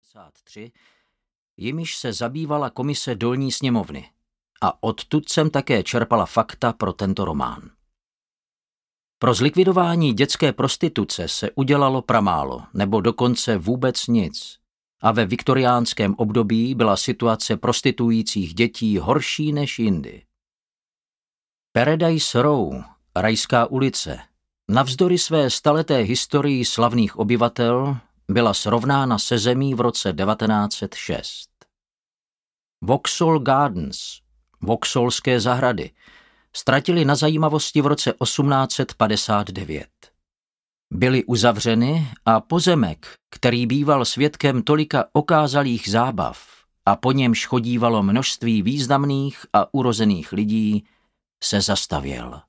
1973, jimiž se zabývala komise dolní sněmovny, a odtud jsem také čerpala fakta pro tento román. Pro zlikvidování dětské prostituce se udělalo pramálo, nebo dokonce vůbec nic, a ve viktoriánském období byla situace prostituujících dětí horší než jindy. Paradise Row, Rajská ulice, navzdory své staleté historii slavných obyvatel, byla srovnána se zemí v roce 1906. Vauxhall Gardens, Vauxhallské zahrady, ztratili na zajímavosti v roce 1859. Byly uzavřeny a pozemek, který býval svědkem tolika okázalých zábav a po němž chodívalo množství významných a urozených lidí, se zastavěl.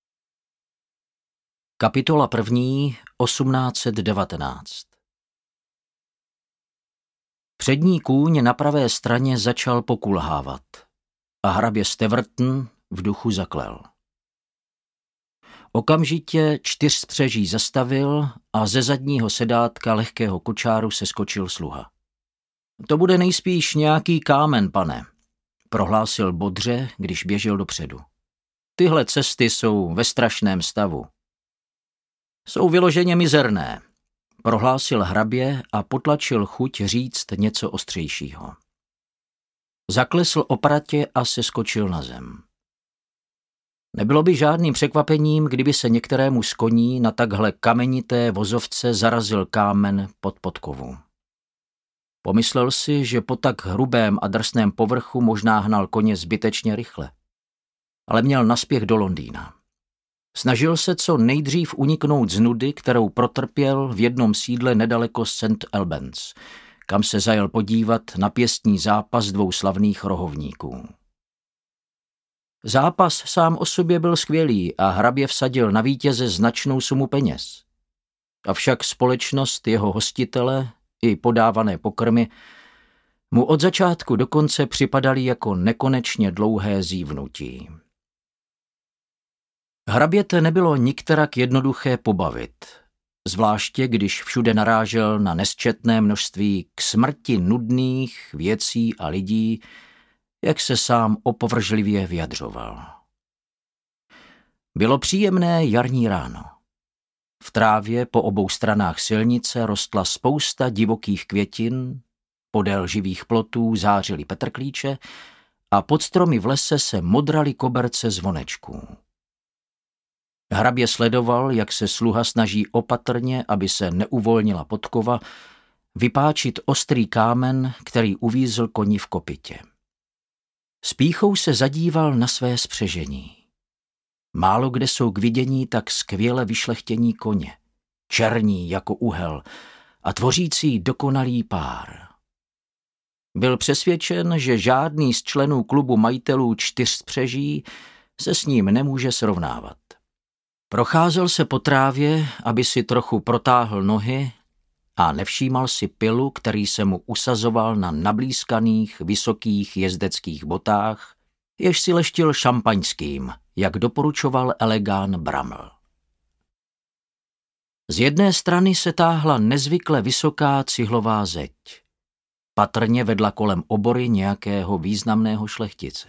Kapitola 1. 1819. Přední kůň na pravé straně začal pokulhávat a hrabě Steverton v duchu zaklel. Okamžitě 4spřeží zastavil a ze zadního sedátka lehkého kočáru se skočil sluha. To bude nejspíš nějaký kámen, pane, prohlásil bodře, když běžel dopředu. Tyhle cesty jsou ve strašném stavu. Jsou vyloženě mizerné, prohlásil hrabě a potlačil chuť říct něco ostřejšího. Zaklesl opratě a seskočil na zem. Nebylo by žádným překvapením, kdyby se některému z koní na takhle kamenité vozovce zarazil kámen pod podkovu. Pomyslel si, že po tak hrubém a drsném povrchu možná hnal koně zbytečně rychle. Ale měl naspěch do Londýna. Snažil se co nejdřív uniknout z nudy, kterou protrpěl v jednom sídle nedaleko St. Albans, kam se zajel podívat na pěstní zápas dvou slavných rohovníků. Zápas sám o sobě byl skvělý a hrabě vsadil na vítěze značnou sumu peněz. Avšak společnost jeho hostitele i podávané pokrmy mu od začátku do konce připadaly jako nekonečně dlouhé zívnutí. Hraběte nebylo nikterak jednoduché pobavit, zvláště když všude narážel na nesčetné množství k smrti nudných věcí a lidí, jak se sám opovržlivě vyjadřoval. Bylo příjemné jarní ráno. V trávě po obou stranách silnice rostla spousta divokých květin, podél živých plotů zářily petrklíče a pod stromy v lese se modraly koberce zvonečků. Hrabě sledoval, jak se sluha snaží opatrně, aby se neuvolnila podkova, vypáčit ostrý kámen, který uvízl koni v kopytě. S pýchou se zadíval na své spřežení. Málo kde jsou k vidění tak skvěle vyšlechtění koně, černí jako uhel a tvořící dokonalý pár. Byl přesvědčen, že žádný z členů klubu majitelů 4spřeží se s ním nemůže srovnávat. Procházel se po trávě, aby si trochu protáhl nohy a nevšímal si pilu, který se mu usazoval na nablízkaných, vysokých jezdeckých botách, jež si leštil šampaňským, jak doporučoval elegán Braml. Z jedné strany se táhla nezvykle vysoká cihlová zeď. Patrně vedla kolem obory nějakého významného šlechtice.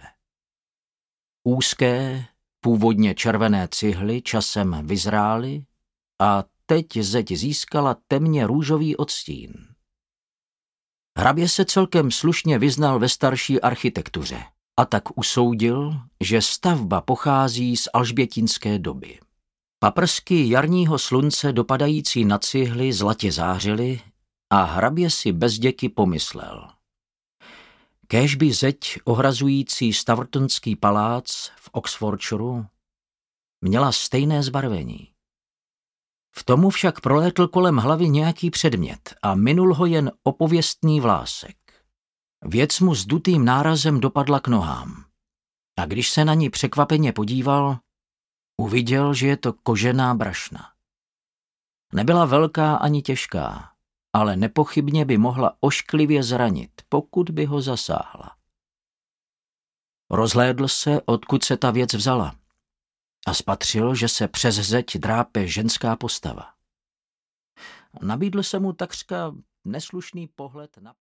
Úzké, původně červené cihly časem vyzrály a teď zeď získala temně růžový odstín. Hrabě se celkem slušně vyznal ve starší architektuře a tak usoudil, že stavba pochází z alžbětinské doby. Paprsky jarního slunce dopadající na cihly zlatě zářily a hrabě si bez děky pomyslel. Kéž by zeď ohrazující Stavrtonský palác v Oxfordshireu měla stejné zbarvení. V tomu však prolétl kolem hlavy nějaký předmět a minul ho jen opověstný vlásek. Věc mu s dutým nárazem dopadla k nohám. A když se na ní překvapeně podíval, uviděl, že je to kožená brašna. Nebyla velká ani těžká, ale nepochybně by mohla ošklivě zranit, pokud by ho zasáhla. Rozhlédl se, odkud se ta věc vzala a spatřil, že se přes zeď drápe ženská postava. Nabídl se mu takřka neslušný pohled na